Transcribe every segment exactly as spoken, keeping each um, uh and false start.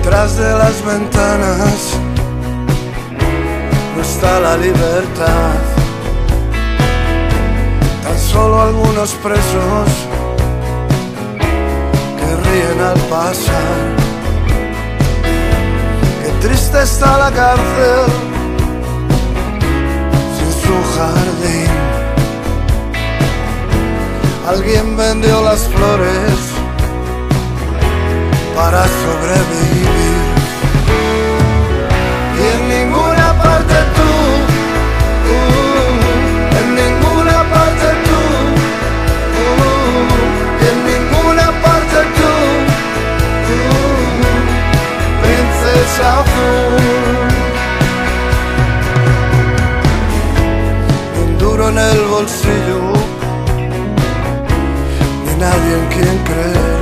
Detrás de las ventanas no está la libertad, tan solo algunos presos que ríen al pasar. Qué triste está la cárcel sin su jardín. Alguien vendió las flores para sobrevivir. Y en ninguna parte tú, uh, en ninguna parte tú, uh, y en ninguna parte tú, uh, princesa azul. Ni un duro en el bolsillo, ni nadie en quien creer.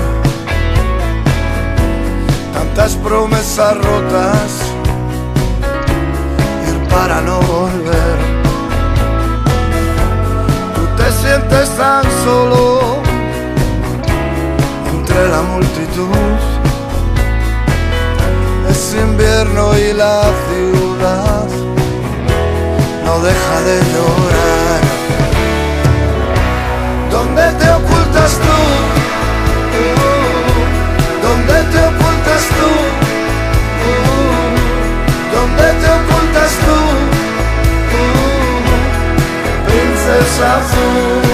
Tantas promesas rotas, ir para no volver. Tú te sientes tan solo entre la multitud. Es invierno y la ciudad no deja de llorar. ¿Dónde te ocultas tú? ¿Dónde te ocultas tú? Uh, ¿Dónde te ocultas tú? Uh, princesa azul.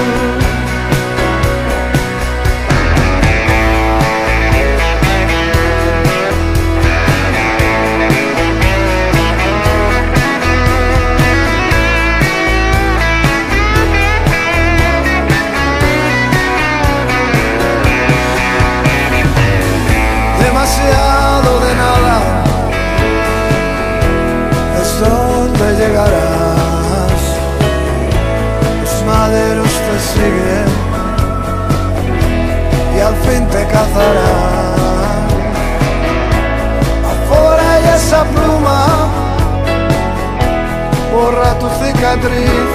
Demasiado de nada es donde llegarás. Los maderos te siguen y al fin te cazarán. Afuera hay esa pluma, borra tu cicatriz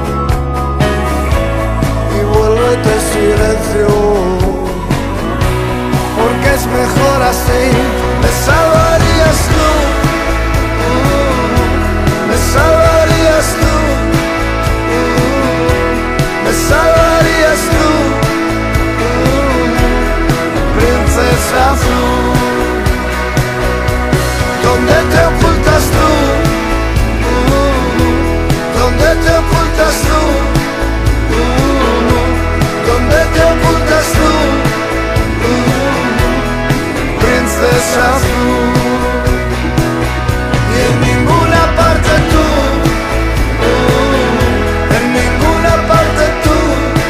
y vuélvete silencio, porque es mejor así. Me salvarías tú, uh, me salvarías tú, uh, me salvarías tú, uh, princesa azul. ¿Dónde te ocultas tú? Uh, ¿Dónde te ocultas tú? Uh, ¿Dónde te ocultas tú? Princesa azul. Y en ninguna parte tú, uh, en ninguna parte tú,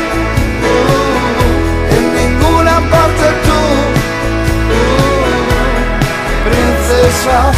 uh, en ninguna parte tú, uh, princesa azul.